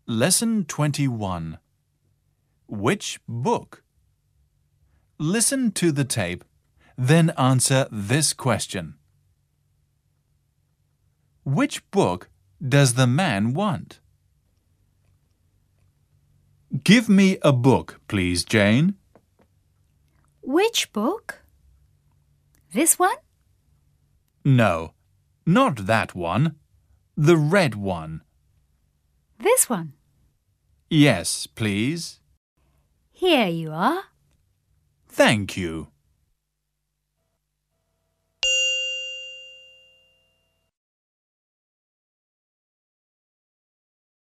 Lesson 21. Which book? Listen to the tape, then answer this question. Which book does the man want? Give me a book, please, Jane. Which book? This one? No, not that one. The red one. This one? Yes, please. Here you are. Thank you.